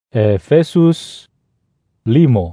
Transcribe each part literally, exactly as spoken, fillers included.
Efesus lima.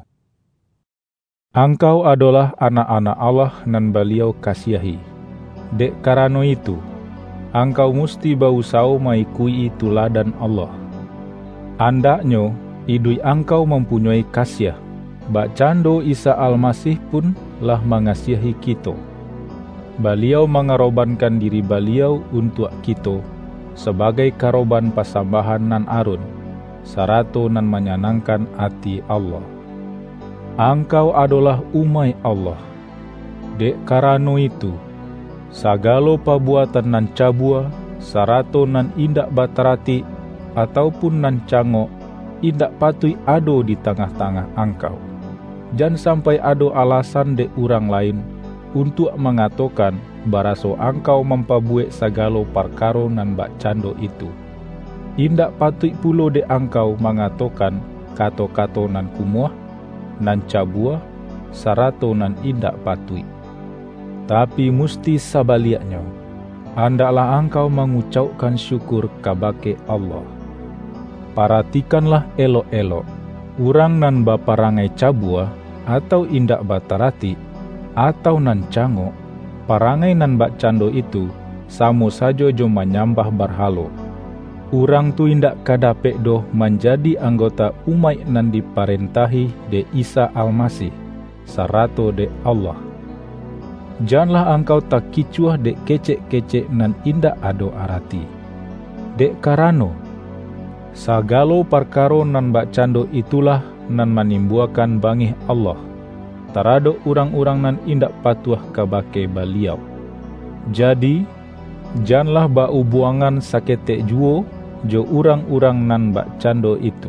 Angkau adalah anak-anak Allah nan beliau kasihi. Dek karano itu, angkau musti berusaha mengikuti teladan Allah. Andaknya, idui angkau mempunyai kasih. Bakcando Isa Almasih pun lah mengasihi kita. Beliau mengarobankan diri beliau untuk kita sebagai karoban persembahan nan arun, sarato nan menyenangkan hati Allah. Angkau adalah umat Allah. Dek karano itu, sagala perbuatan nan cabua, sarato nan indak baterati, ataupun nan cangok, indak patut ado di tengah-tengah angkau. Jangan sampai ado alasan dek orang lain untuk mengatakan baraso angkau memperbuat segala perkara nan bakcando itu. Indak patut pula dek angkau mengatakan kata-kata nan kumuah, nan cabua, sarato nan indak patut. Tapi musti sebaliknya, hendaklah angkau mengucapkan syukur kabake Allah. Perhatikanlah elok-elok, urang nan baparangai cabua, atau indak batarati, atau nan cangok, parangai nan bakcando itu, samo saja jo menyambah berhala. Urang tu indak kadapek doh menjadi anggota umat nan diperintah de Isa Almasih, sarato de Allah. Janganlah angkau tak kicuah dek kecek-kecek nan indak ado arati. Dek karano, sagalo perkara nan bakcando itulah nan menimbulkan bangih Allah terhadap orang-orang nan indak patuh kabake beliau. Jadi, janganlah bau buangan saketek juo jo orang-orang nan bakcando itu.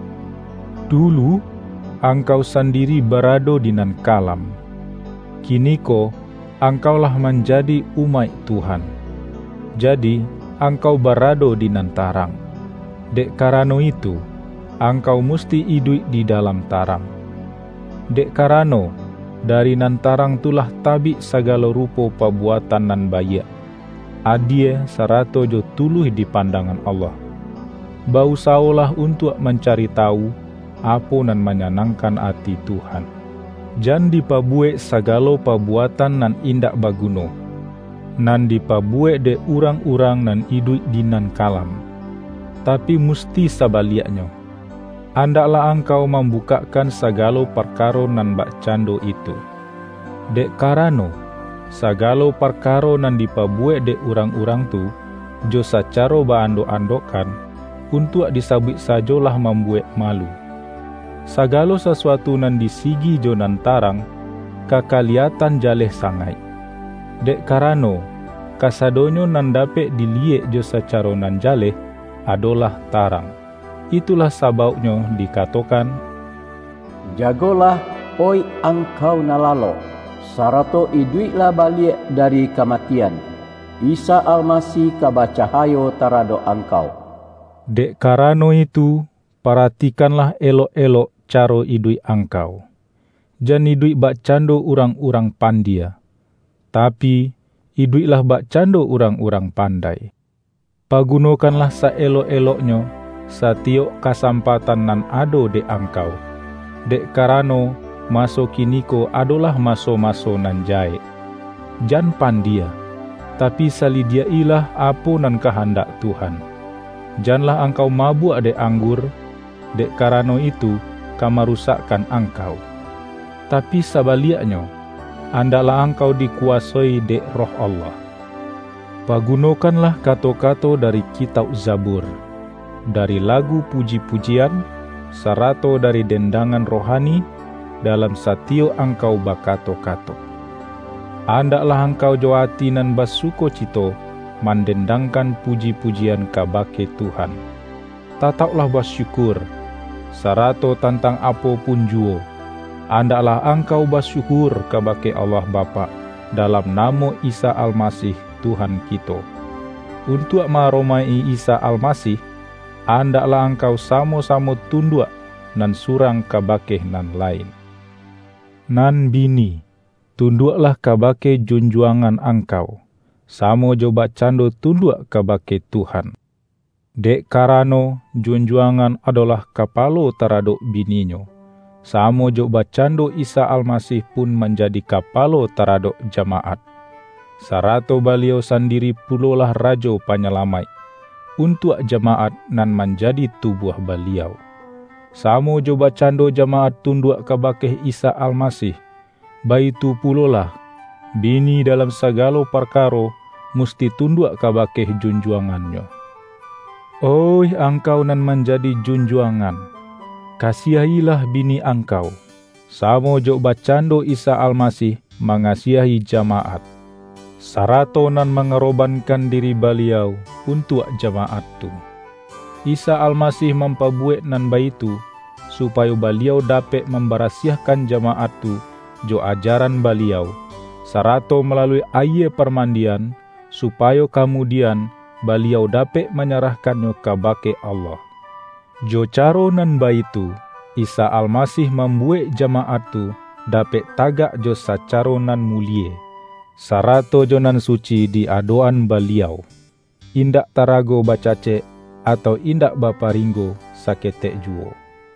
Dulu, angkau sendiri berada di nan kalam. Kiniko, angkaulah menjadi umat Tuhan. Jadi, angkau berada di nan tarang. Dek karano itu, angkau musti hidup di dalam tarang. Dek karano, dari nan tarang tulah tabi segala rupa perbuatan nan baik, adil sarato jo tuluh di pandangan Allah. Berusahalah untuk mencari tahu apa nan menyenangkan hati Tuhan. Jangan dipabuat segala perbuatan nan indak baguna, nan dipabuat de urang-urang nan hidup di nan kalam. Tapi musti sebaliknya, hendaklah angkau membukakan segala perkara nan bakcando itu. Dek karano, segala perkara nan dipabuat de urang-urang tu, jo secara baandok-andokan, untuk disabit sajalah membuat malu. Segala sesuatu nan disigi jo nan tarang, kakaliatan jaleh sangai. Dek karano, kasadonyo nan dapat dilihat jo secara nan jaleh, adalah tarang. Itulah sebabnya dikatakan, jagolah oi angkau nalalo, sarato iduitlah balik dari kematian. Isa Almasih kabacahayo tarado angkau. Dek karano itu, perhatikanlah elok-elok caro idui angkau. Jangan idui bakcando urang-urang pandia, tapi iduilah bakcando urang-urang pandai. Pagunokanlah saelok-eloknya satiok kasempatan nan ado de angkau. Dek karano maso kiniko adalah maso-maso nan jahit. Jan pandia, tapi salidiailah apa nan kehendak Tuhan. Janganlah angkau mabuk de anggur, dek karano itu kamarusakkan angkau. Tapi sebaliknya, hendaklah angkau dikuasai dek roh Allah. Pagunokanlah kata-kata dari kitab Zabur, dari lagu puji-pujian, sarato dari dendangan rohani, dalam satio angkau bakato-kato. Andaklah angkau joati nan basukocito, mendendangkan puji-pujian kabake Tuhan. Tataplah bersyukur, sarato tentang apapun juo. Andaklah angkau bersyukur kabake Allah Bapa dalam nama Isa Almasih Tuhan kita. Untuk maromai Isa Almasih, andaklah angkau samo-samo tunduk nan surang kabake nan lain. Nan bini, tunduklah kabake junjuangan angkau, samo jo bakcando tunduk kabake Tuhan. Dek karano junjuangan adalah kapalo taradok bininyo. Samo jo bacando Isa Almasih pun menjadi kapalo taradok jamaat. Sarato beliau sendiri pulolah rajo panyelamai untuk jamaat nan menjadi tubuh beliau. Samo jo bacando jamaat tunduk kabakeh Isa Almasih. Baitu pulolah bini dalam segala perkara musti tunduk kabakeh junjuangannya. Oi angkau nan menjadi junjuangan, kasihilah bini angkau. Samo jo bacando Isa Almasih mengasihi jamaat. Sarato nan mengerobankan diri beliau untuk jamaat tu. Isa Almasih mempabuat nan baitu supaya beliau dapat memberasiahkan jamaat tu jo ajaran beliau. Sarato melalui aye permandian supaya kemudian beliau dapat menyerahkannya kabake Allah. Jo caro nan baitu Isa Almasih membuat jamaat tu dapat tagak jo sacaro nan mulie. Sarato jo nan suci di adoan beliau. Indak tarago bacacek atau indak baparinggo saketek juo.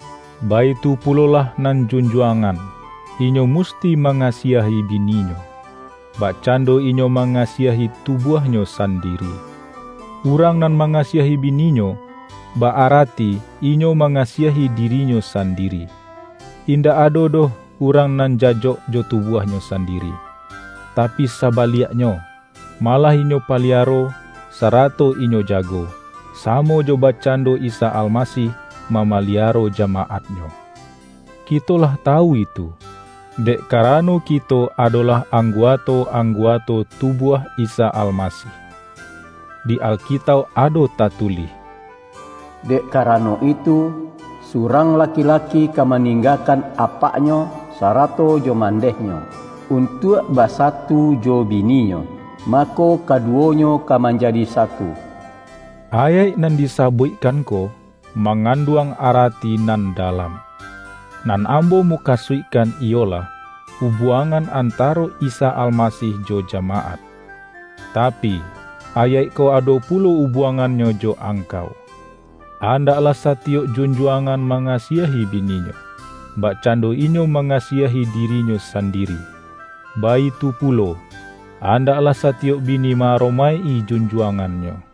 Baitu pulolah nan junjuangan. Inyo musti mengasihi bininyo. Bacando inyo mengasihi tubuhnya sendiri. Urang nan mengasihi bininyo, baarati inyo mengasihi dirinya sendiri. Indak ado doh urang nan jajok jo tubuhnya sendiri. Tapi sabaliaknya, malah inyo paliaro, sarato inyo jago. Samo jo bacando Isa Almasih mamaliaro jamaatnya. Kitolah tahu itu. Dek karano kito adalah angguato-angguato tubuh Isa Almasih. Di Alkitab ado tatulih. Dek karano itu, surang laki-laki kamaninggakan apaknya sarato jo mandehnya, untuk basatu jo bininyo, mako kaduonyo kamanjadi satu. Ayat nan disabuikan ko, mengandung arati nan dalam. Nan ambo mukasuikan iolah hubungan antara Isa Almasih jo jamaat. Tapi ayat ko ado pulo hubungannya jo angkau. Andaklah satiok junjuangan mengasihi bininyo, bacando inyo mengasihi dirinya sendiri. Baitu pulo, andaklah satiok bini maromai junjuangannya.